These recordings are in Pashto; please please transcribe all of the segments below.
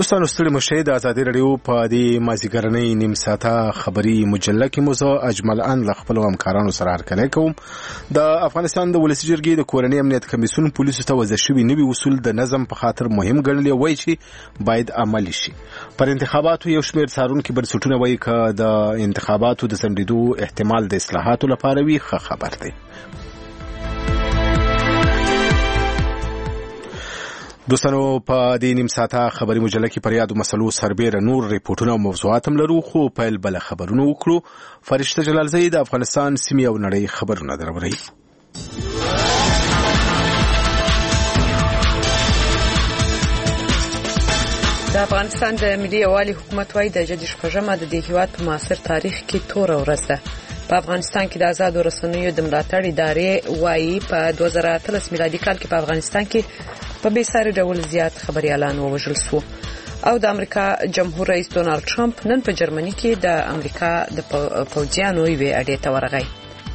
دوستانو ستړي مشه د ازادي رادیو په دې مازیګرنۍ نیم ساعته خبري مجله کې موزه اجمل ان ل خپل همکارانو سره هرکلی کوم. د افغانستان د ولسی جرګې د کورنۍ امنیت کمیسیون پولیسو ته وضع شوي نوي اصول د نظم په خاطر مهم ګڼلي وایي چې باید عملي شي. پر انتخاباتو یو شمېر څارونکي بنسټونه وایي چې د انتخاباتو د ځنډېدو احتمال د اصلاحاتو لپاره وي ښه خبر دی. دوستانو په دې نیم ساعته خبري مجله کې پر یادو مسلو سربېره نور ریپورتونه او موضوعات هم لرو، خو پیل بل خبرونه وکړو. فرشته جلالزئی د افغانستان سیمې او نړۍ خبرونه دروړي. د افغانستان د ملي یووالي حکومت وايي د جدي شپږمه د دې هیواد په معاصر تاریخ کې توره ورځ ده. په افغانستان کې د آزادو رسنیو د ملاتړ ادارې وايي په 2013 میلادي کال کې په افغانستان کې په بیساري ډول زیات خبريالان ووژل شو. او د امریکا جمهور رئیس ډونالد ټرمپ نن په جرمني کې د امریکا د پوځیانو یوې اډې ته ورغی.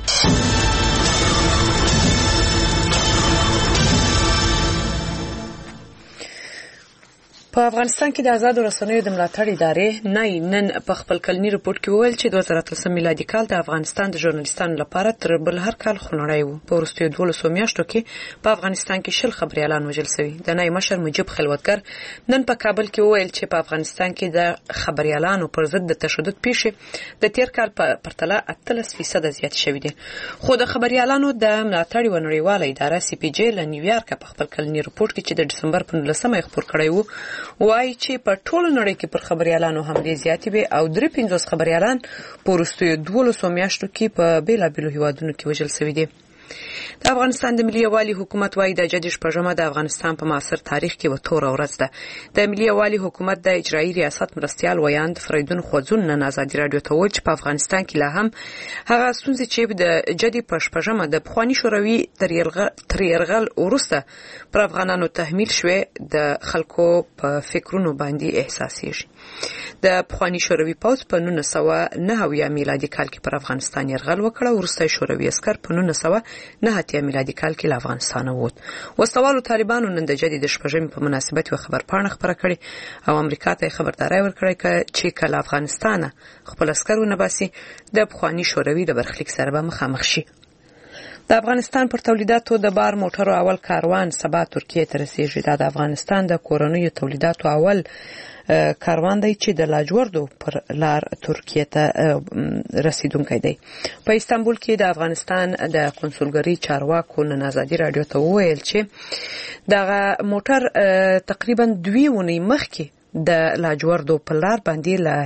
په افغانستان کې د آزادو رسنیو د ملاتړ ادارې نن په خپل کلنی رپورت کې وویل چې 2013 میلادي کال د افغانستان د ژورنالیستانو لپاره تر بل هر کال خونړی و. په وروستیو 12 میاشتو کې په افغانستان کې 10 خبريالان وژل شوي. د نای مشر مجيب خلوتګر نن په کابل کې وویل چې په افغانستان کې د خبريالانو پر ضد د تشدد پیښې د تیر کال په پرتله 18% زیات شوي دي. خو د خبريالانو د ملاتړ و نړیواله اداره سی پی جی له نیویارک په خپل کلنی رپورت کې چې د دسمبر په 19مه خبر کړی وو وایي چې په ټول نړۍ کې پر خبريالانو حملې زیاتې وي او 53 خبريالان په وروستیو 12 میاشتو کې په بیلابیلو هیوادونو کې وژل شوي دي. د افغانستان د ملي یووالي حکومت وايي د جدي شپږمه د افغانستان په معاصر تاریخ کې وتوره ورځ ده. د ملي یووالي حکومت د اجرایي ریاست مرستيال ویاند فریدون خوځون نن آزادي رادیو ته وویل چې په افغانستان کې لا هم هغه ستونزې چې د جدي شپږمه د پخوانی شوروي تر یرغل وروسته پر افغانانو تحمیل شوې د خلکو په فکرونو باندې احساسېږي. د پخوانی شوروي پوځ په 1909 میلادي کال کې پر افغانستان یرغل وکړ. وروسته شوروي عسكر په 1909 میلادي کال کې له افغانستان ووت. وسوالو طالبانو نن د جدي د شپږمې په مناسبت یو خبرپاڼه خبره کړې او امریکا ته خبرداري ورکړې چې کله افغانستان خپل عسكر ونباسي د پخوانی شوروي د برخلیک سره به مخامخ شي. د افغانستان پر تولیداتو د بار موټرو اول کاروان سبا ترکیه ته رسیږي. دا د افغانستان د کورنیو تولیداتو اول کاروان دی چې د لاجوردو پر لار ترکیه ته رسیدونکی دی. په استانبول کې د افغانستان د کنسولګری چارواکو نن آزادي رادیو ته وویل چې دغه موټر تقریبا 2 ونې مخکې د لاجوردو پر لار باندې له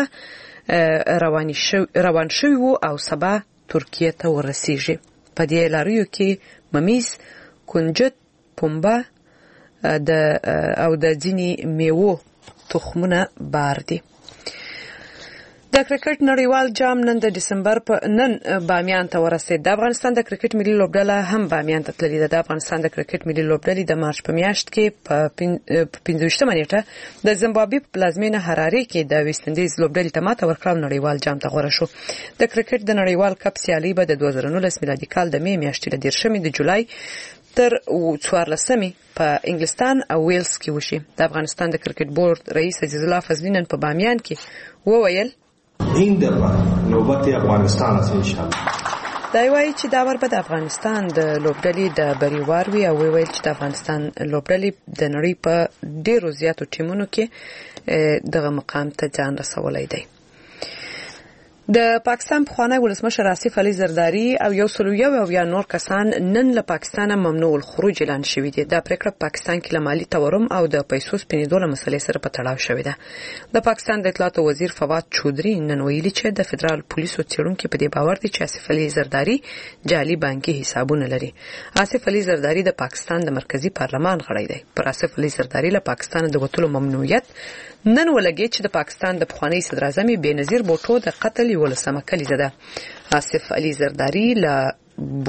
هراته روان شوی وو او سبا ترکیه ته ورسیږي. په دې لاریو کې ممیز، کنجد، پنبه او د ځینی میوو تخمونه بار دي. د کرکټ نړیوال جام نن د دسمبر په نن بامیان ته ورسید. د افغانستان د کرکټ ملي لوبډله هم بامیان ته تللې ده. د افغانستان د کرکټ ملي لوبډلې د مارچ په میاشت کې په 15مه نیټه د زیمبابوې په پلازمینه هراره کې د ویسټ اندیز لوبډلې ته ماته ورکړه نړیوال جام ته غوړه شو. د کرکټ د نړیوال کپ سیالي به د 2019 میلادي کال د می میاشتې د 10مې د جولای تر 14مې په انګلستان او ویلز کې وشي. د افغانستان د کرکټ بورډ رئیس عزیز الله فضلی نن په بامیان کې وویل این دفعه نوبت افغانستان است ان شاء الله. دا وایي چې دا ور به د افغانستان د لوبډلې د بریوار وي او ویل چې د افغانستان لوبډلې د نړۍ په ډیرو زیاتو ټیمونو کې دغه مقام ته ځان رسولای دی. د پاکستان پخوانی ولسمشر آصف علي زرداری او یو سلویو او یا نور کسان نن له پاکستانه ممنوع الخروج اعلان شوی دی. دا پریکړه پاکستان کې له مالی تورم او د پیسو سپینېدو له مسلې سره په تړاو شوې ده. د پاکستان د اطلاعاتو وزیر فواد چودري نن ویلي چې د فدرال پولیسو څېړونکو په دې باور دي چې آصف علي زرداری جعلي بانکي حسابونه لري. آصف علي زرداری د پاکستان د مرکزی پارلمان غړی دی. پر آصف علي زرداری له پاکستان د وټولو ممنوعیت نن ولګي چې د پاکستان د پخوانی صدر اعظم بېنظیر بوټو د قتل یو لسمه کلیزه ده. آصف علي زرداری له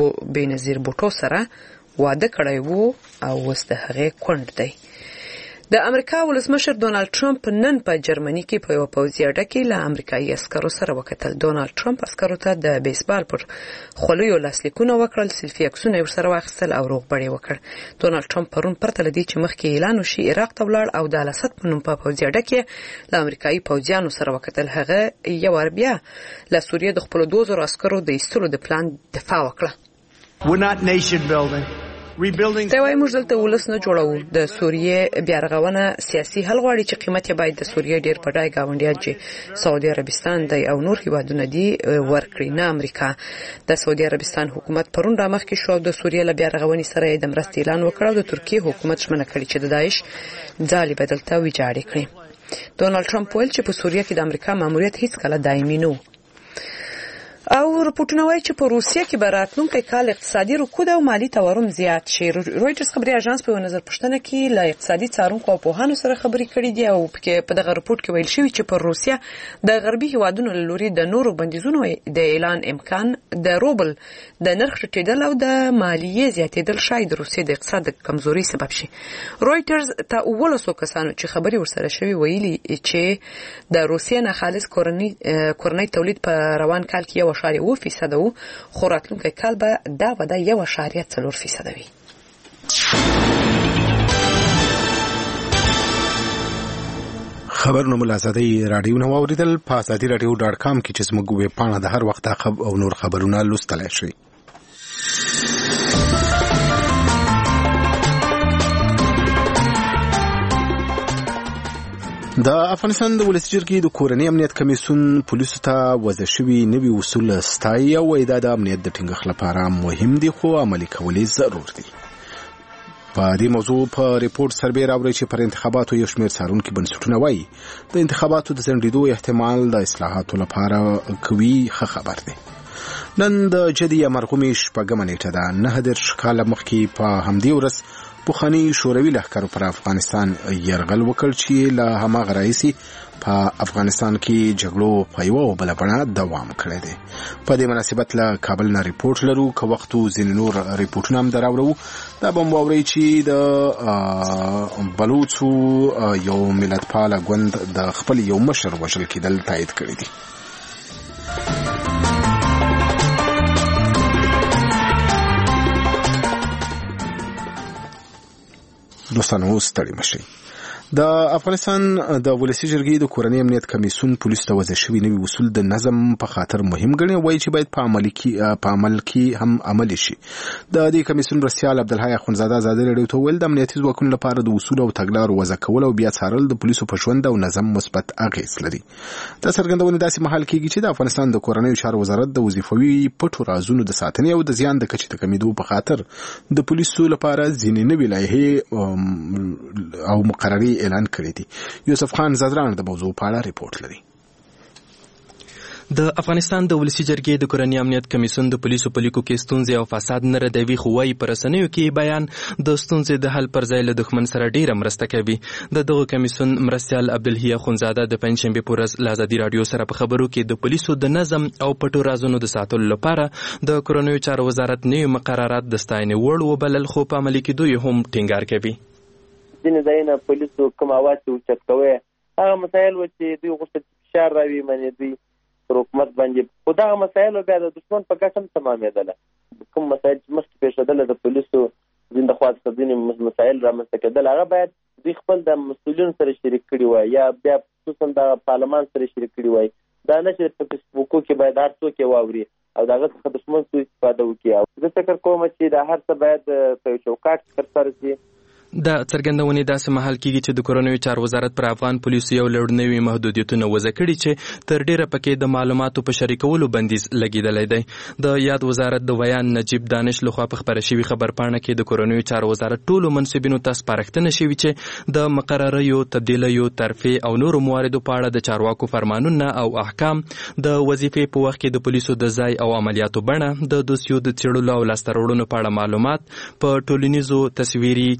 بېنظیر بوټو سره واده کړی وو او اوس د هغې کونډ دی. د امریکا ولسمشر ډونالد ټرمپ نن په جرمني کې په یو پوځي اډه کې له امریکایي عسکرو سره وکتل. ډونالد ټرمپ عسکرو ته د بیسبال پر خوليو لاسلیکونه وکړل، سلفي عکسونه ورسره واخیستل او روغبړ وکړ. ډونالد ټرمپ پرون پرته لدی چې مخکې اعلان وشي عراق ته ولاړ او د الاسد په نوم په پوځي اډه کې له امریکایي پوځیانو سره وکتل. هغه یو بیا له سوریې د خپل 2000 عسکرو د ایستلو د پلان دفاع وکړه. We're not nation building. دا وايي موږ دلته ولس نه جوړو. د سوریې بیا رغونه سیاسي حل غواړي چې قیمت یې باید د سوریې ډیر بډای گاونډیان چې سعودي عربستان دی او نور هیوادونه دي ورکړي، نه امریکا. د سعودي عربستان حکومت پرون را مخکې شو د سوریې له بیا رغونې سره د مرستې اعلان وکړ او د ترکیه حکومت ژمنه کړې چې د داعش ځالې بدلته ویجاړې کړي. ډونالد ټرمپ ویل چې په سوریې کې د امریکا ماموریت هیڅ کله دایمي نه او رپورټونه وايي چې په روسیه کې به راتلونکي کال اقتصادي رکود او مالی تورم زیات شي. رویټرز خبري اژانس په نظر پښتنه کې له اقتصادي څارونکو او پوهانو سره خبرې کړې دي او په دغه رپورټ کې ویل شوی چې په روسیه د غربي هیوادونو لوري د نورو بندیزونو د اعلان امکان، د روبل د نرخ ټیټېدل او د مالیې زیاتېدل شاید د روسیې د اقتصاد کمزوري سبب شي. رویټرز ته 1200 کسانو چې خبري ورسره شوی ویلي چې د روسیې نه خالص کورنۍ تولید په روان کال کې 1.4% وو، خو راتلونکي کال به دا وده 1.4% وي. خبرونه ملازمي رادیو نو اوریدل په ازادي رادیو .com کې چې زموږ ویب پاڼه د هر وخت او نور خبرونه لوستلای شئ. د افغانستان د ولسي جرګې د کورنۍ امنیت کمیسیون پولیسو ته وضع شوي نوي اصول ستایي او وايي دا د امنیت د ټینګښت لپاره مهم دي خو عملي کول یې ضرور دي. په دې موضوع په ریپورت سربې راوړی چې پر انتخاباتو یو شمېر څارونکي بنسټونه وايي د انتخاباتو د ځنډېدو احتمال د اصلاحاتو لپاره کوي ښه خبر دی. نن د جدي مرغومي شپږمه نیټه ده. 9 کاله مخکې په همدې ورځ پخواني شوروي لښکرو پر افغانستان یرغل وکړ چې له هماغه راهیسې په افغانستان کې جګړو په یوه او بله بڼه دوام کړی دی. په دې مناسبت له کابل نه ریپورټ لرو که وخت ځینې نور ریپورټونه هم دراوړو. دا به مو واورئ چې د بلوڅو یو ملتپاله ګوند د خپل یو مشر وژل کېدل تایید کړی دي. دوستانو ستړي مشئ. د افغانستان د ولسي جرګې د کورنۍ امنیت کمیسیون پولیسو ته وضع شوي نوي اصول د نظم په خاطر مهم ګڼي او وایي چې باید په عمل کې هم عملي شي. د دې کمیسیون مرستیال عبدالحی اخوندزاده ازادي راډیو ته وویل د امنیتي ځواکونو لپاره د اصول او تګلارو وضع کول او بیا څارل د پولیسو په ژوند او نظم مثبت اغېز لري. دا څرګندونه داسې مهال کېږي چې د افغانستان د کورنیو چارو وزارت د وظیفوي پټو رازونو د ساتنې او د زیان د کچې د کمیدو په خاطر د پولیسو لپاره ځینې نوې لایحې او مقرري اعلان کړې دي. یوسف خان زدران د موضوع په اړه ریپورت لري. د افغانستان د ولسي جرګې د کورنۍ امنیت کمیسیون د پولیسو په لیکو کې ستونزې او فساد نه ردوي خو وايي په رسنیو کې بیان د ستونزې د حل پر ځای له دښمن سره ډیره مرسته کوي. د دغه کمیسیون مرستیال عبدالحی اخوندزاده د پنځشنبې په ورځ له ازادي راډیو سره په خبرو کې د پولیسو د نظم او پټو رازونو د ساتلو لپاره د کورنیو چارو وزارت نوي مقررات د ستاینې وړ وبلل خو په عملي کېدو یې هم ټینګار کوي. ځینې ځایونه پولیسو کوم اواز چې اوچت کوي هغه مسایل و چې دوی غوښتل فشار راوي منې دوی پر حکومت باندې خو دغه مسایلو بیا د دښمن په ګټه هم تمامېدله. کوم مسایل چې مخکې پېښېدله د پولیسو ځینې خوا څخه ځینې مسایل رامنځته کېدل هغه باید دوی خپل د مسؤلینو سره شریک کړي وای یا بیا خصوصا د پارلمان سره شریک کړي وای. دا نه چې په فیسبوکو کې باید هر څوک یې واوري او د هغه څخه دښمن څه استفاده وکړي. زه فکر کوم چې دا هر څه باید په یو چوکاټ کې ترسره شي. دا څرګندونې داسې مهال کېږي چې د کورنیو چارو وزارت پر افغان پولیسو یو لړ نوي محدودیتونه وضع کړي چې تر ډیره پکې د معلوماتو په شریکولو بندیز لګېدلی دی. د یاد وزارت د ویان نجیب دانش لخوا په خپره شوي خبرپاڼه کې د کورنیو چارو وزارت ټولو منصبینو ته سپارښتنه شوې چې د مقرریو، تبدیلیو، ترفیع او نورو مواردو په اړه د چارواکو فرمانونه او احکام، د وظیفې په وخت کې د پولیسو د ځای او عملیاتو بڼه، د دوسیو د څېړلو او لاسته راوړنو په اړه معلومات، په ټولنیزو تصویري، چاپي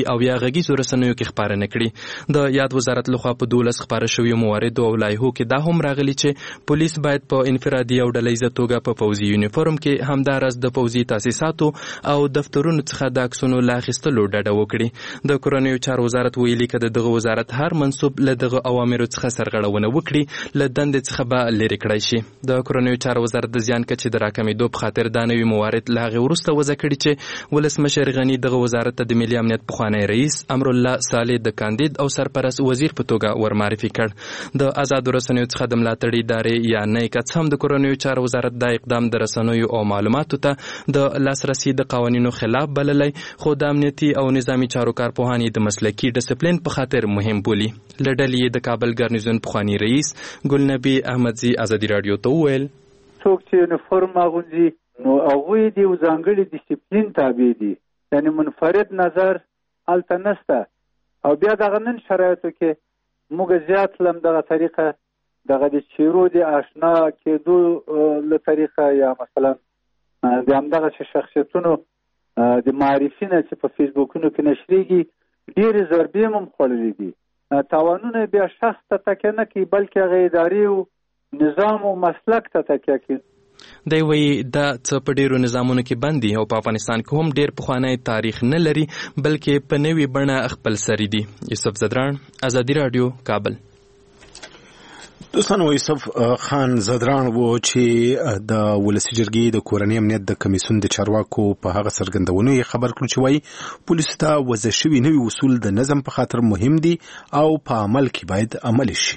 او یا غږیزو رسنیو کې خپاره نه کړي. د یاد وزارت لخوا په 12 خپاره شویو مواردو او لایحو کې دا هم راغلي چې پولیس باید په انفرادي او ډلهییزه توګه په پوځي یونیفورم کې همداراز د پوځي تاسیساتو او دفترونو څخه د عکسونو لا اخیستلو ډډه وکړي. د کورنیو چارو وزارت ویلي که د دغه وزارت هر منصوب له دغه اوامرو څخه سرغړونه وکړي له دندې څخه به لرې کړی شي. د کورنیو چارو وزارت د زیان کچې د راکمېدو په خاطر دا نوي موارد له هغې وروسته وضع کړي چې ولسمشر غني دغه وزارت ته د ملي امنیت پخوانی رئیس امرالله صالح د کاندید او سرپرست وزیر په توګه ورمعرفي کړ. د آزادو رسنیو څخه د ملاتړ ادارې یا نیکڅ هم د کورنیو چارو وزارت دا اقدام د رسنیو او معلوماتو ته د لاسرسي د قوانینو خلاف بللی، خو د امنیتي او نظامي چارو کارپوهان د مسلکي ډسپلین په خاطر مهم بولي. له ډلې د کابل ګارنیزون پخوانی رئیس ګلنبي احمدزي ازادي راډیو ته وویل څوک چې یونیفورم اغوندي نو هغوی د یو ځانګړي ډسپلین تابع دي، یعنې منفرد نظر هلته نشته. او بیا دغه نن شرایطو کې موږ زیات له همدغه طریقه دغه د چیرو د اشنا کېدو له طریقه یا مثلا د همدغه شخصیتونو د معرفي نه چې په فیسبوکونو کې نشریږي ډېرې ضربې هم خوړلې دي. تاوانونه بیا شخص ته تکیه نه کوي بلکې هغه ادارې او نظام او مسلک ته تکیه کوي. دی وایي دا څه په ډېرو نظامونو کې بند دي او په افغانستان کې هم ډېر پخوانی تاریخ نه لري بلکې په نوې بڼه خپل سری دي. یوسف زدران، ازادي راډیو، کابل. دوستانو، یوسف خان زدران و چې د ولسي جرګې د کورنۍ امنیت د کمیسیون د چارواکو په هغه څرګندونو یې خبر کړو چې وایي پولیسو ته وضع شوي نوي اصول د نظم په خاطر مهم دي او په عمل کې باید عملي شي.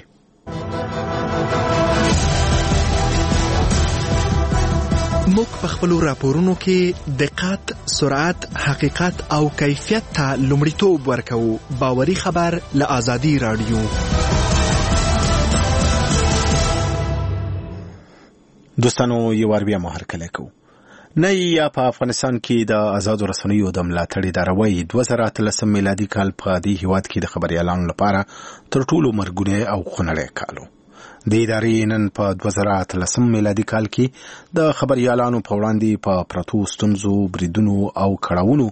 موږ په خپلو راپورونو کې دقت، سرعت، حقیقت او کیفیت ته لومړیتوب ورکوو. باوري خبر له ازادي راډیو. دوستانو، یو وار بیا هرکلی کوو. نه یا په افغانستان کې د آزادو رسنیو د ملاتړ اداره وایي 2013 میلادي کال په دې هیواد کې د خبریالانو لپاره تر ټولو مرګونی او خونړی کال و. د ادارې نن په 2013 میلادي کال کې د خبریالانو په وړاندې په پرتو ستونزو، بریدونو او کړاوونو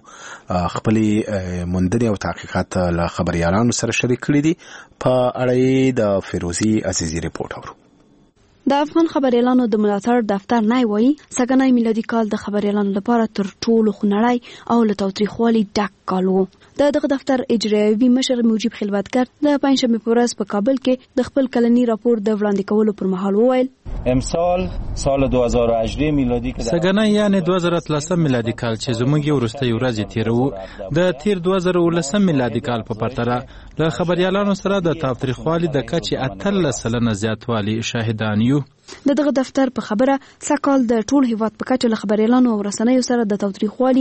خپلې موندنې او تحقیقات له خبریالانو سره شریک کړي دي. په اړه د فیروزي عزیزي رپورټ اورو. د افغان خبریالانو د ملاتړ دفتر نه وایي سږنی میلادي کال د خبریالانو لپاره تر ټولو خونړی او له تاوتریخوالي ډک کال و. دغه دفتر اجرایوي مشر موجب خلوتګر د پنځشنبې په ورځ په کابل کې د خپل کلني راپور د وړاندې کولو پر مهال وویل امسال سال 2018 میلادي کې سږنی یعنی 2013 میلادي کال چې زموږ وروستۍ ورځ تیرو د تیر 2019 میلادي کال په پرتله له خبریالانو سره د تاوتریخوالي د کچې 18% زیاتوالی شاهدان یو. دغه دفتر په خبره سکهال د ټول هیواد په کچه له خبریالانو او رسنیو سره د تاوتریخوالي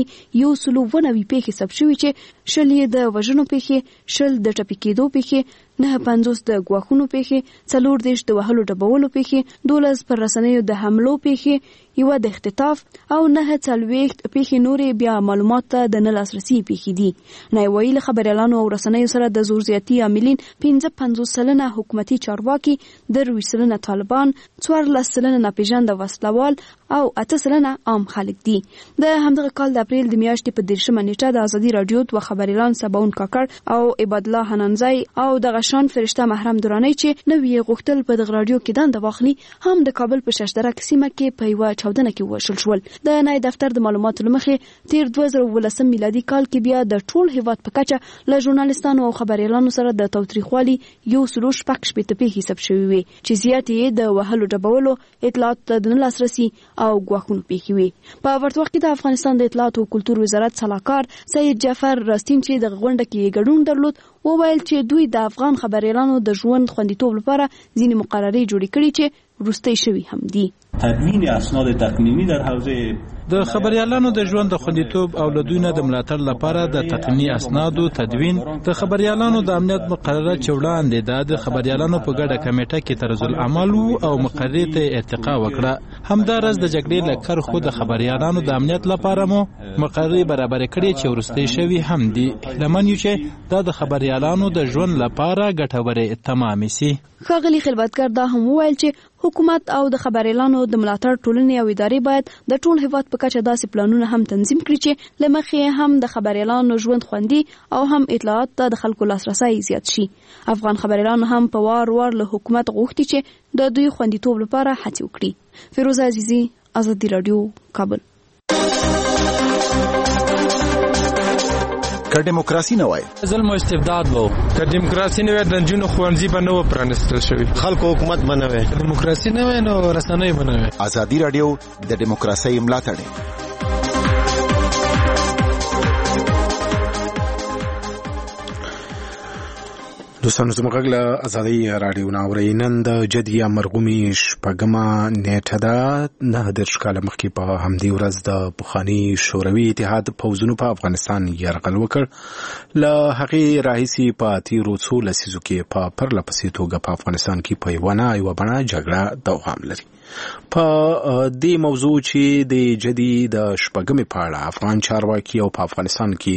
190 پیښې ثبت شوې چې 10 د وژنو پیښې، 10 د ټپي کېدو پیښې، 950 د ګواښونو پیښې، 40 د وهلو ډبولو پیښې، 12 پر رسنیو د حملو پیښې، 1 د اختطاف او 940 پیښې نورې بیا معلومات ته د نه لاسرسي پیښې دي. نه ویل خبریالانو او رسنیو سره د زور زیاتی عاملین 55% حکومتي چارواکي، 20% طالبان، 14% ناپېژانده وسلوال او 8% عام خلک دي. د همدغه کال د اپریل د میاشتې په 13 نیټه د ازادي راډیو دوه خبریالان سباون کاکړ او عباد الله حنانزی او د غشان فرشته محرم درانی چې نوې غوښتل په دغه راډیو کې دنده واخلي هم د کابل په ششدرک سیمه کې په یوه چاودنه کې وشل شول. د نای دفتر د معلوماتو لمخې تیر 2019 میلادي کال کې بیا د ټول هیواد په کچه له ژورنالیستانو او خبریالانو سره د تاوتریخوالي 116 پیښې ثبت شوې وي چې زیاتې د وهلو ډبولو، اطلاعات د نه لاسرسي او ګواښونو پیښې وي. په ورته وخت کې د افغانستان د اطلاعات او کلتور وزارت سلاکار سید جعفر راستین چې د غونډه کې ګډون درلود وویل چې دوی د افغان خبریالانو د ژوند خوندیتوب لپاره ځینې مقررې جوړې کړي چې وروستۍ شوي هم دي. تدوین اسناد تقنینی در حوزه د خبریالانو د ژوند د خوندیتوب او له دوی نه د ملاتړ لپاره د تقنینی اسنادو تدوین، د خبریالانو د امنیت مقرره چې وړاندې د خبریالانو په ګډه کمیټه کې طرز العمل او مقررې ته ارتقا وکړه. همدارس د جګړې له کرښو د خبریالانو د امنیت لپاره مو مقررې برابر کړې چې وروستۍ شوي هم دي. لمن یو چې دا د خبریالانو د ژوند لپاره ګټورې تمام شي. ښاغلي خلوتګر دا هم وویل چې حکومت او د خبريالانو د ملاتړ ټولنې او ادارې باید د ټول هیواد په کچه داسې پلانونه هم تنظیم کړي چې لمخې هم د خبريالانو ژوند خوندي او هم اطلاعات ته د خلکو لاسرسي زیات شي. افغان خبريالانو هم په وار له حکومت غوښتي چې د دوی خوندیتوب لپاره هڅه وکړي. فیروزه عزیزی، آزادی رادیو، کابل. که دیموکراسي نه وای ظلم او استبداد وو، که دیموکراسي نه وای د جنونو خوانځي به نه و پرانستل شوی، خلکو حکومت به نه وای، دیموکراسي نه وای نو رسنۍ به نه وای. آزادی رادیو د دیموکراسي ملاتړ. دوستانو زموږ له ازادي رادیو ناوري نن د جدي مرغومي شپږمه نیټه ده. 9 کاله مخکې په همدې ورځ د پخواني شوروي اتحاد پوځونو په افغانستان یرغل وکړ. له هغې راهیسې په تیرو څو لسیزو کې په پرله پسې توګه په افغانستان کې په یوه بڼه جګړه دوام لري. په دې موضوع چې د جدي د شپږمې په اړه افغان چارواکي او په افغانستان کې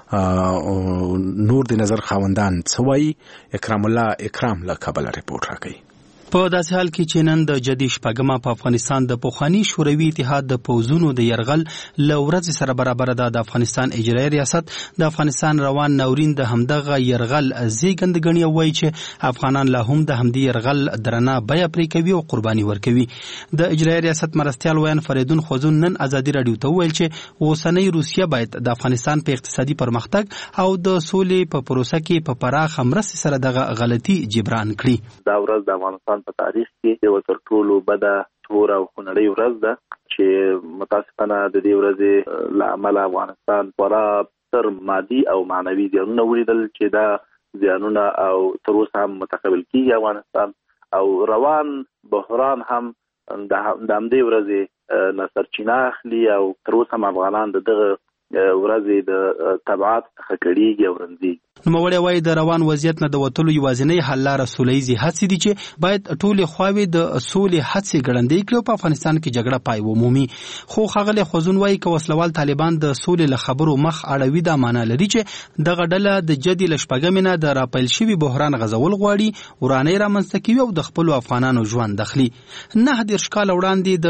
نور د نظر خاوندان څه وایي، اکرام الله اکرام له کابل ریپورت راکوي. په داسې حال کې چې نن د جدي شپږمه په افغانستان د پخواني شوروي اتحاد د پوځونو د يرغل له ورځې سره برابر ده، د افغانستان اجرایي ریاست د افغانستان روان ناورین د همدغه يرغل زیږنده ګڼي او وایي چې افغانان لا هم د همدې يرغل درنه بیه پرې کوي او قرباني ورکوي. د اجرایي ریاست مرستیال ویان فریدون خوزون نن ازادي رادیو ته وویل چې اوسنۍ روسیه باید د افغانستان په اقتصادي پرمختګ او د سولې په پروسه کې په پراخه مرستې سره دغه غلطي جبران کړي. دا ورځ د افغانستان په تاریخ کې یو تر ټولو بده تور او خونړۍ ورځ ده چې متاسفانه د دې ورځې له امله افغانستان پوره تر مادي او معنوي زیانونه ولیدل چې دا زیانونه او تر اوسه هم متقبل کیږي. افغانستان او روان بحران هم د همدې ورځې نه سرچینه اخلي او تر اوسه هم افغانان دغه ورځې د تبعات څخه کړيږي او رنځي. نوموړی وایي د روان وضعیت نه د وتلو یوازینۍ حل لاره سولهییزې هڅې دي چې باید ټولې خواوې د سولې هڅې ګړندۍ کړي او په افغانستان کې جګړه پای ومومي. خو ښاغلی خوزون وایي که وسلوال طالبان د سولې له خبرو مخ اړوي دا معنا لري چې دغه ډله د جدي له شپږمې نه د راپیل شوي بحران غځول غواړي، ورانۍ رامنځته کوي او د خپلو افغانانو ژوند اخلي. 9 کاله وړاندې د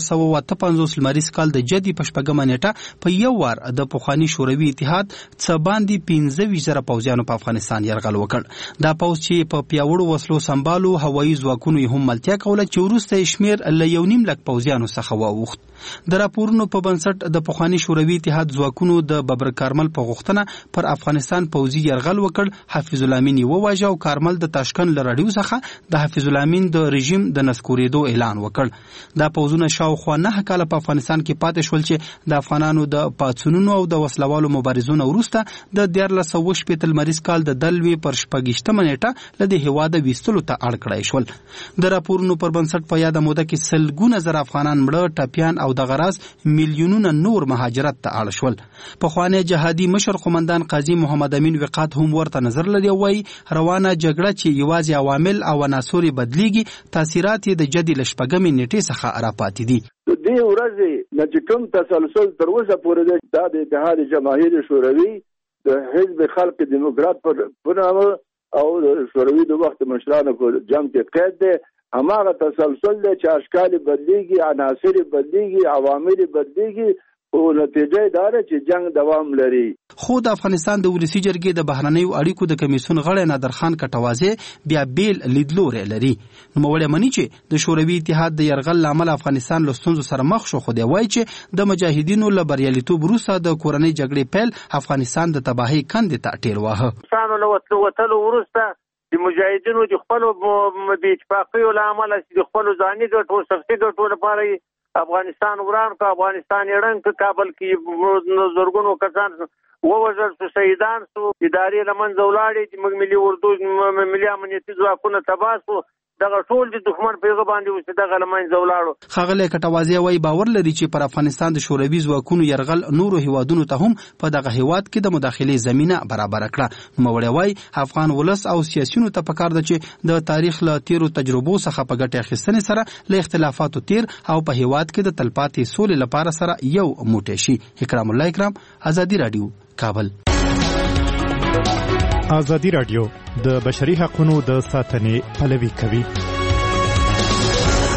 1458 لمریز کال د جدي په شپږمه نیټه په یو وار د پخواني شوروي اتحاد څه باندې 15,000 پوځیانو په افغانستان یرغل وکړ. دا پوځ چې په پیاوړو وسلو سمبالو هوایي ځواکونو یې هم ملتیا کوله چې وروسته یې شمېر له 1.5 لک پوځیانو څخه واوښت. د راپورونو په بنسټ د پخواني شوروي اتحاد ځواکونو د ببر کارمل په غوښتنه پر افغانستان پوځي یرغل وکړ. حفیظ الامین یې وواژه او کارمل د تاشکند له راډیو څخه د حفیظ الامین د رژیم د نسکورېدو اعلان وکړ. دا پوځونه شاوخوا 9 کاله په افغانستان کې پاتې شول چې د افغانانو د پاڅونونو او د وسلوالو مبارزونو وروسته د 1418 لمریز کال د دلوي پر 28مه نیټه له دې هیواده ویستلو ته اړ کړای شول. د راپورونو پر بنسټ په یاده موده کې سلګونه زره افغانان مړه، ټپیان او د غراز میلیونونه نور مهاجرت ته اړ شول. پخوانی جهادي مشر قومندان قاضي محمد امین وقات هم ورته نظر لري او وايي روانه جګړه چې یوازې عوامل او عناصر بدلیږي، تاثیرات یې د جدي له شپږمې نیټې څخه راپاتې دي. دې ورځې نه چې کوم تسلسل تر اوسه پورې د اتحاد جماهیر شوروي د حزب خلق دیموکرات پر نامه او شوروي د وخت مشرانو په جمع کې قید دی. هماغه تسلسل دی چې اشکال بدلیږي، عناصر بدلیږي، عوامل بدلیږي او نتیجه دا ده چې جنگ دوام لري. خو د افغانستان د ولسی جرګې د بهرنیو اړیکو د کمیسیون غړی نادرخان کټوازی بیا بیل لیدلوري لري. نوموړی مني چې د شوروي اتحاد د یرغل لامل افغانستان له ستونزو سره مخ شو، خو دی وایي چې د مجاهدینو له بریالیتوب وروسته د کورنۍ جګړې پیل افغانستان د تباهۍ کندې ته ټېل واهه. افغانانو له وتلو وروسته د مجاهدینو د خپلو د اتفاقیو له امله چې د خپلو ځاني ګټو شخصي ګټو لپاره افغانستان وران کو، افغانستان یې ړنګ کو، کابل کې زرګونو کسان ووژل شو، شهیدان شو، ادارې له منځه ولاړې، زموږ ملي اردو ملي امنیتي ځواکونه تباه شو. دغه ټول د دښمن پیغه باندې وسه دغه لمنځه ولاړو. ښاغلی کټوازی وایي باور لري چې پر افغانستان د شوروي ځواکونو یرغل نورو هیوادونو ته هم په دغه هیواد کې د مداخلې زمینه برابر کړه. نوموړی وایي افغان ولس او سیاسیونو ته پکار ده چې د تاریخ له تیرو تجربو څخه په ګټه اخیستنې سره له اختلافاتو تیر او په هیواد کې د تلپاتې سولې لپاره سره یو موټی شي. اکرام الله اکرام، آزادی رادیو، کابل. آزادی رادیو د بشري حقوقو د ساتنې پلوي کوي.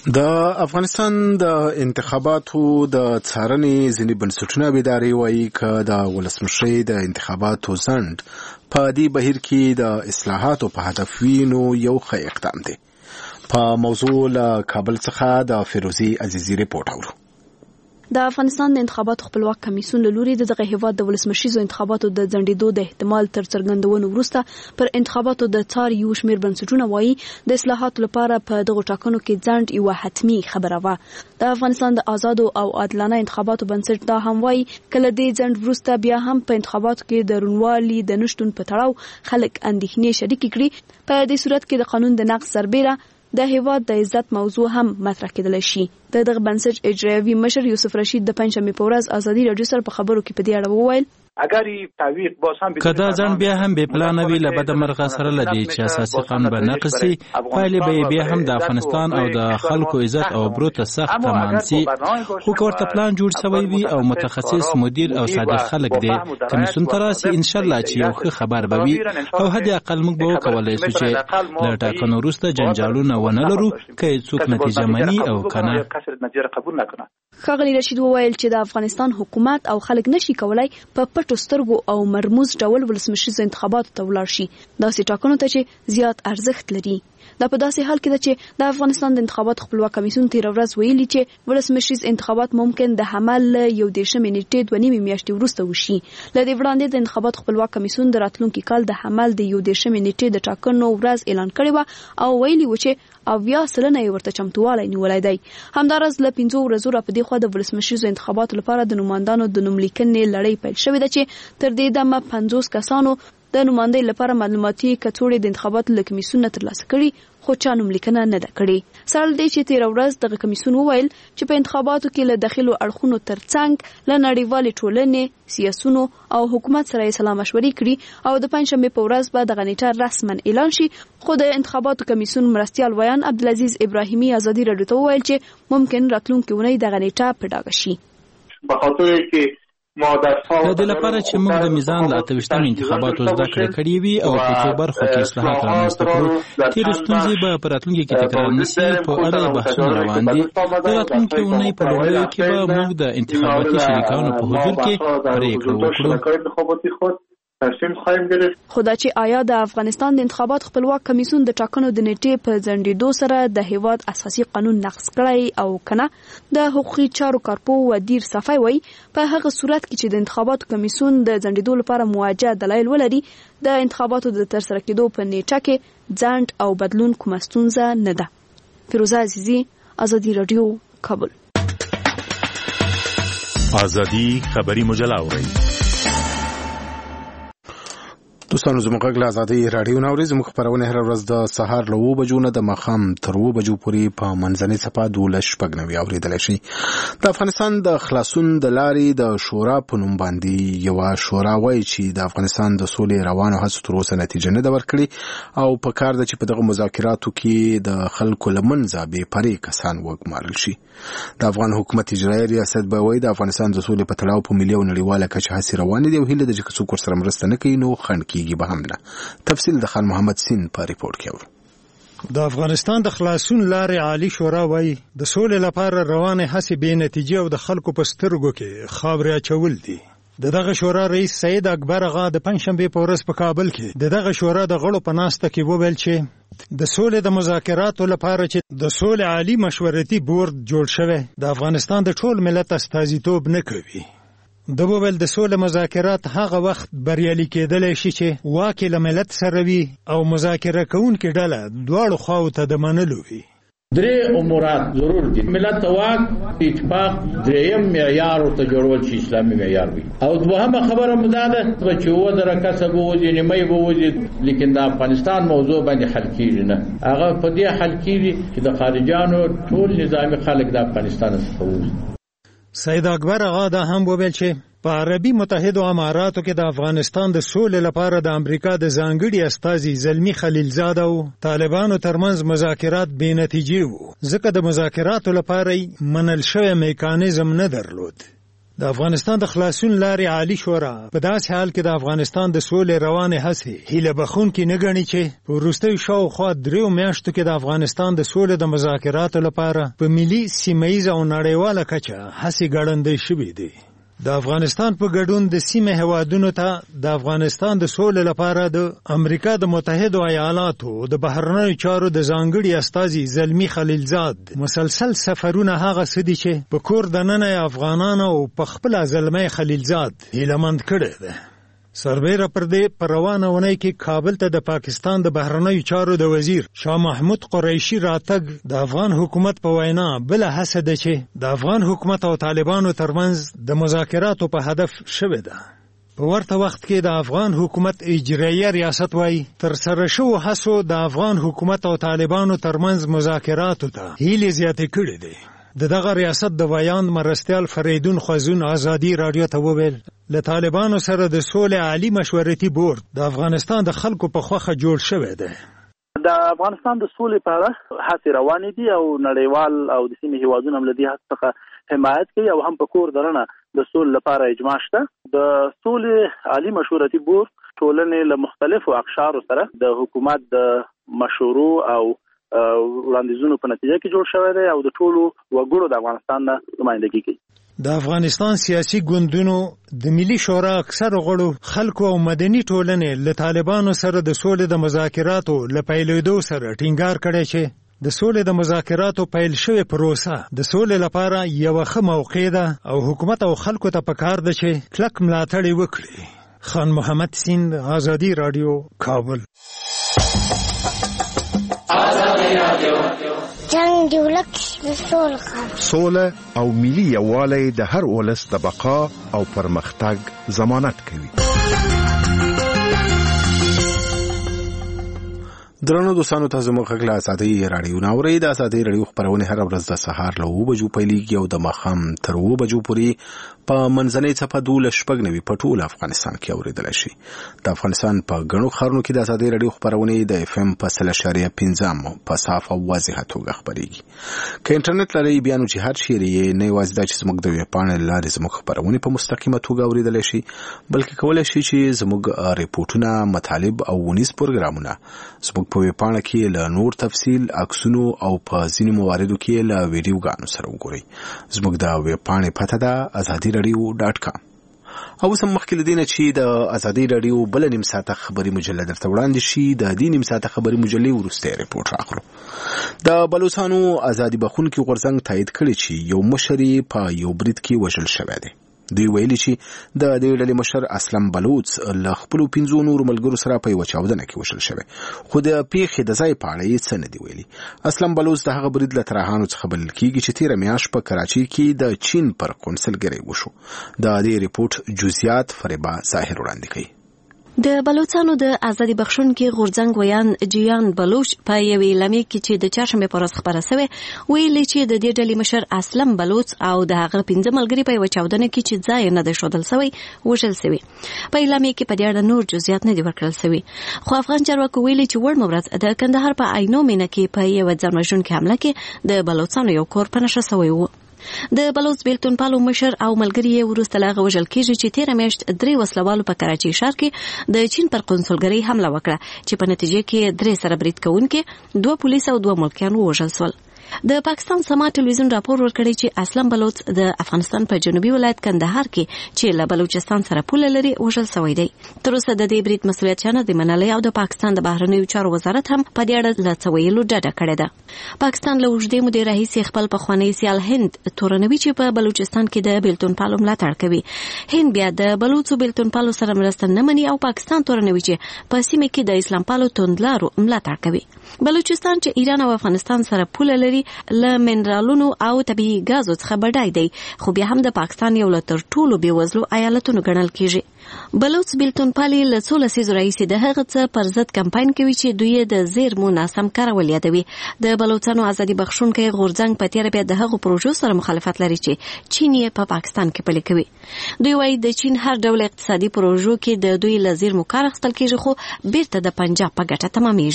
د افغانستان د انتخاباتو د څارنې ځینې بنسټونه بیداري وایي چې د ولسمشرۍ د انتخاباتو ځنډ په دې بهیر کې د اصلاحاتو په هدف وي نو یو ښه اقدام دی. په موضوع له کابل څخه د فیروزي عزیزي ریپورت اورو. د افغانستان د انتخاباتو خپلواک کمیسیون له لوري دغه هیواد د ولسمشریزو انتخاباتو د ځنډېدو د احتمال تر څرګندونې وروسته پر انتخاباتو د څار یو شمېر بنسټونه وایي د اصلاحاتو لپاره په دغو ټاکنو کې ځنډ یوه حتمي خبره وه. د افغانستان د آزادو او عادلانه انتخاباتو بنسټ دا هم وایي که له دې ځنډ وروسته بیا هم په انتخاباتو کې د روڼوالي د نشتون په تړاو خلک اندېښنې شریکې کړي، په دې صورت کې د قانون د نقض سربیره د هیواد د عزت موضوع هم مطرح کېدلی شي. د دغه بنسټ اجرایوي مشر یوسف رشید د پنجشنبې په ورځ ازادي راډیو سره په خبرو کې په دې اړه وویل که دا ځنډ بیا هم بې پلانه وي له بده مرغه سره له دې چې اساسي قانون به نقض سي، پایلې به بیا هم د افغانستان او د خلکو عزت او برو ته سخت تمام سي. خو که ورته پلان جوړ شوی وي او متخصص مدیر او صادق خلک دی کمیسیون ته راسي، انشاءالله چې یو ښه خبر به وي او حد اقل موږ به وکولی شو چې له ټاکنو وروسته جنجالونه ونه لرو که څوک نتیجه مني او که نه. ښاغلي رشید وویل چې د افغانستان حکومت او خلک نشي کولای په پټو سترګو او مرموز ډول ولسمشریزو انتخاباتو ته ولاړ شي، داسې ټاکنو ته چې زیات ارزښت لري. دا په داسې حال کې ده چې د افغانستان د انتخاباتو خپلواک کمیسیون تېره ورځ ویلي چې ولسمشریز انتخابات ممکن د حمل له 21 نیټې 2 میاشتې وروسته وشي. له دې وړاندې د انتخاباتو خپلواک کمیسیون د راتلونکي کال د حمل د 21 نیټې د ټاکنو ورځ اعلان کړې وه او ویلي و چې 80% یې ورته چمتووالی نیولی دی. همداراز له 5 ورځو را په دې خوا د ولسمشریزو انتخاباتو لپاره د نوماندانو د نوملیکنې لړۍ پیل شوې ده چې تر دې دمه 50 کسانو د نوماندۍ لپاره معلوماتي کڅوړې د انتخاباتو له کمیسیون نه ترلاسه کړي، خو چا نوملیکنه نه ده کړې. سره دی چې تېره ورځ دغه کمیسیون وویل چې په انتخاباتو کې له داخلو اړخونو ترڅنګ له نړیوالې ټولنې، سیاسونو او حکومت سره یې سلا مشورې کړي او د پنجشنبې په ورځ به دغه نیټه رسما اعلان شي. خو د انتخاباتو کمیسیون مرستیال ویان عبدالعزیز ابراهیمي ازادي راډیو ته وویل چې ممکن راتلونکې اونۍ دغه نیټه په ډاګه شي. په خاطر کې د دې لپاره چې موږ د میزان له 28 انتخاباتو زده کړې کړې وي او په څو برخو کې اصلاحات رامنځته کړو، تېرې ستونزې به په راتلونکي کې تکرار نه سي. په اړه بحثونه روان دي. د راتلونکي اونۍ په لومړیو کې به موږ د انتخاباتي شریکانو په حضور کې پرېکړه وکړو. خو دا چې آیا د افغانستان د انتخابات خپلواک کمیسیون د ټاکنو د نیټې په ځنډېدو سره د هیواد اساسي قانون نقض کړی او کنه، د حقوقي چارو کارپو ودیر صفای وایي په هغه صورت کې چې د انتخاباتو کمیسیون د ځنډېدو لپاره موجه دلایل ولري، د انتخاباتو د ترسره کېدو په نیټه کې ځنډ او بدلون کومه ستونزه نه ده. فیروزه عزیزي، ازادي راډیو، کابل. ازادي خبري مجله اورئ. دوستانو زموږ غږ له ازادي راډیو نه اورئ. زموږ خپرونه هره ورځ د سهار له 9 بجو نه د ماښام تر 2 بجو پورې په منځنۍ څپه 12:90 اورېدلی شي. د افغانستان د خلاصون د لارې د شورا په نوم باندې یوه شورا وایي چې د افغانستان د سولې روانو هڅو تر اوسه نتیجه نه ده ورکړې او په کار ده چې په دغه مذاکراتو کې د خلکو له منځه بې پرې کسان وګمارل شي. د افغان حکومت اجرایي ریاست به وایي د افغانستان د سولې په تړاو په ملي او نړیواله کچه هڅې روانې دي او هیله ده چې څوک ورسره مرسته نه کوي نو خنډ کېږي به هم نه. تفصیل د خان محمد سین په ریپورت کې اورو. د افغانستان د خلاصون لارې عالی شورا وایي د سولې لپاره روانې هڅې بې نتیجې او د خلکو په سترګو کې خاورې اچول دي. دغه شورا رئیس سید اکبر آغا د پنجشنبې په ورځ په کابل کې دغه شورا د غړو په ناسته کې وویل چې د سولې د مذاکراتو لپاره چې د سولې عالی مشورتي بورډ جوړ شوی د افغانستان د ټول ملت استازیتوب نه کوي. د وویل د سولې مذاکرات هغه وخت بریالي کېدلی شي چې واک له ملت سره وي او مذاکره کوونکې ډله دواړو خواو ته د منلو وي. درې امورات ضرور دي. ملت ته واک، اتفاق، دریم معیار ورته جوړول چې اسلامي معیار وي. او دوهمه خبره مو دا ده چې 7 کسه به وځي، نیمه به وځي، لیکن د افغانستان موضوع باندې حل کېږي نه. هغه په دې حل کېږي چې د خارجانو ټول نظامي خلک د افغانستان څخه وځي. سید اکبر آغا دا هم وویل چې په عربي متحدو اماراتو کې د افغانستان د سولې لپاره د امریکا د ځانګړي استازي زلمی خلیلزاد او طالبانو ترمنځ مذاکرات بې نتیجې وو، ځکه د مذاکراتو لپاره منل شوی میکانیزم نه درلود. د افغانستان د خلاصون لارې عالی شورا په داسې حال کې د افغانستان د سولې روانې هڅې هیله بخونکې نه ګڼي چې په وروستیو شاوخوا 3 میاشتو کې د افغانستان د سولې د مذاکراتو لپاره په ملي سیمه ییزه او نړیواله کچه هڅې ګړندۍ شوې دي. د افغانستان په ګډون د سیمې هیوادونو ته د افغانستان د سولې لپاره د امریکا د متحدو ایالاتو د بهرنیو چارو د ځانګړي استازي زلمی خلیلزاد مسلسل سفرونه هغه څه دي چې په کور دننه افغانانو او په خپل زلمی خلیلزاد هیلمند کړی دی. سربیره پر دې په روانه اونۍ کې کابل ته د پاکستان د بهرنیو چارو د وزیر شاه محمود قریشي راتګ د افغان حکومت په وینا بل هڅه ده چې د افغان حکومت او طالبانو ترمنځ د مذاکراتو په هدف شوې ده. په ورته وخت کې د افغان حکومت اجراییه ریاست وايي تر سره شو هڅو د افغان حکومت او طالبانو ترمنځ مذاکراتو ته هیلې زیاتې کړې دي. دغه ریاست د بیان مرستیال فریدون خوازون ازادي رادیو ته وویل له طالبانو سره د سولې عالی مشورتي بورډ د افغانستان د خلکو په خوخه جوړ شوی دی. د افغانستان د سولې په اړه هڅې روانې دي او نړیوال او د سیمې هیوادونو هم له دې هڅې څخه حمایت کوي او هم په کور دننه د سولې لپاره اجماع شته. د سولې عالی مشورتي بورډ ټولنې له مختلفو اقشارو سره د حکومت د مشورو او وړاندیزونو په نتیجه کې جوړ شوی دی او د ټولو وګړو د افغانستان نمائندګي کوي. د افغانستان سیاسي ګوندونو د ملي شورا اکثر غړو خلکو او مدني ټولنې له طالبانو سره د سولې د مذاکراتو له پیلېدو سره ټینګار کړی چې د سولې د مذاکراتو پیل شوې پروسه د سولې لپاره یوه ښه موقع ده او حکومت او خلکو ته پکار ده چې کلک ملاتړ وکړي. خان محمد سیند، آزادي رادیو، کابل. جنگ دی ولک سوله او ملي یووالی د هر ولس د بقا او پرمختګ ضمانت کوي. درنو دوستانو تاسو مو خپل آزادي رادیو ناوړې د آزادي رادیو خبرونه هر ورځ د سهار له 9 بجو پیلېږي او د ماښام تر 9 بجو پورې په منځنۍ صفه 12 په ټول افغانستان کې اوریدل شي. د افغانستان په غنو خارونو کې د آزادي رادیو خبرونه د اف ام په 3.15 په صاف او واضح توګه خبريږي. که انټرنیټ لري بیا نو چې هر شيری نه یوازې د چې زموږ د ویب پاڼې لارې زموږ خبرونه په مستقیمه توګه اوریدل شي بلکې کولای شي چې زموږ ریپورتونه، مطالب او ونیس پروګرامونه زموږ په ویب پاڼه کې له نور تفصیل، عکسونو او په ځینې مواردو کې له ویډیوګانو سره وګورئ. زموږ د ویب پاڼې پته ده azadiradio.com. او سم مخکې لدینه چې د آزادي رادیو بل نیم ساعته خبري مجله درته وړاندې شي. د دې نیم ساعته خبري مجلې ورسته ریپورت راغلو. د بلوچستان آزادي بخونکي غورځنګ تایید کړی چې یو مشري په یو برید کې وژل شوی دی. دوی ویلي چې د دې ډلې مشر اسلم بلوچ له خپل 15 نور ملګرو سره په یو چاودنه کې وژل شوی، خو د پیښې د ځای په اړه یې څه نه دی ویلي. اسلم بلوچ د هغه برید له ترهانو څخه بلل کېږي چې 13 میاشت په کراچۍ کې د چین پر قونسلګرۍ وشو. د دې ریپورت جزئیات فریبا ظاهر وړاندې کوي. د بلوچستانو د آزادي بخښونکي غورځنګ ویان جیان بلوچ په یوې اعلامیه کې چې د چهارشنبې په ورځ خبره شوې ویلي چې د دې ډلې مشر اسلم بلوچ او د هغه 15 ملګري په یو چاودنه کې چې ځای نه دی ښودل شوی وژل شوي. په اعلامیه کې په دې اړه نور جزئیات نه دي ورکړل شوي، خو افغان چارواکو ویلي چې وړ مورز د کندهار په عینو مینه کې په یو ځانوژونکي حمله کې د بلوچستانو یو کور په نشه شوی و. د بلوچ بیلتون پالو مشر او ملګری یې وروسته لا غوښل کېږي چې 13 میاشت 3 وسلوالو په کراچۍ ښار کې د چین پر قونسلګرۍ حمله وکړه چې په نتیجه کې 3 سره برید کوونکي 2 پولیس او 2 ملکیان وژل شول. د پاکستان سما ټلویزیون راپور ورکړی چې اسلم بلوچ د افغانستان په جنوبي ولایت کندهار کې چې له بلوچستان سره پوله لري وژل شوی دی. تر اوسه د دې برید مسؤلیت نه دی منلی او د پاکستان د بهرنیو چارو وزارت هم په دې اړه له څه ویلو ډډه کړې ده. پاکستان له اوږدې مودې راهیسې خپل پخوانی سیال هند تورنوي چې په بلوچستان کې د بیلتون پالو ملاتړ کوي. هند بیا د بلوچو بیلتون پالو سره مرسته نه مني او پاکستان تورنوي چې په سیمه کې د اسلام پالو توندلارو ملاتړ کوي. بلوچستان چې ایران او افغانستان سره پوله لري له منرالونو او طبيعي غازو څخه بډای دی، خو بیا هم د پاکستان یو له تر ټولو بیوزلو ایالتونو ګڼل کیږي. بلوچ بیلتون پالي له 16 لسیزو راهیسې د هغه څه پر ضد کمپاین کوي چې دوی د زیرمو ناسم کارول یادوي. د بلوچستانو آزادي بخښونکي غورځنګ په تیر بیا د هغو پروژو سره مخالفت لري چې چین یې په پاکستان کې پلي کوي. دوی وايي د چین هر ډول اقتصادي پروژو کې د دوی له زیرمو کار اخیستل کیږي خو بیرته د پنجاب په ګټه تمامېږي.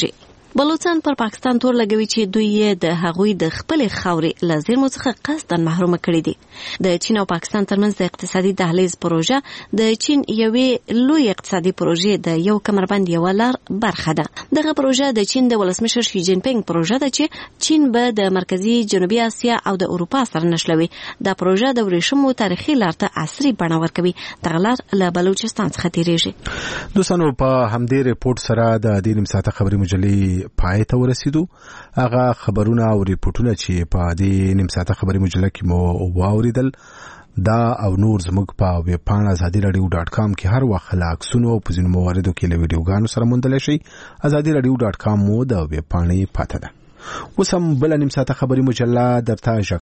بلوچستان پر پاکستان تور لګوي چې دوی د هغوی د خپل خاورې له زیرمو څخه قصداً محروم کړي دي. د چین او پاکستان ترمنځ د اقتصادي دهلیز پروژه د چین یوې لوی اقتصادي پروژې د یو کمربند یو لار برخه ده. دغه پروژه د چین د ولسمشر شي جین پینګ پروژه ده چې چین به د مرکزی جنوبي اسیا او د اروپا سره نښلوي. دا پروژه د ورېښمو تاریخي لار ته عصري بڼه ورکوي. دغه لار له بلوچستان څخه تیریږي. دوستانو په همدې ریپورت سره د دې نیم ساعته خبري مجلې پای ته ورسیدو. هغه خبرونه او ریپورتونه چې په دې نیم ساعته خبري مجله کې مو واوریدل دا او نور زموږ په ویب پاڼه azadi.radio.com کې هر وخت له عکسونو او په ځینو مواردو کې له ویډیوګانو سره موندلی شئ. azadi.radio.com مو د ویب پاڼې پاته ده. اوس هم بله نیم ساعته خبري مجله درته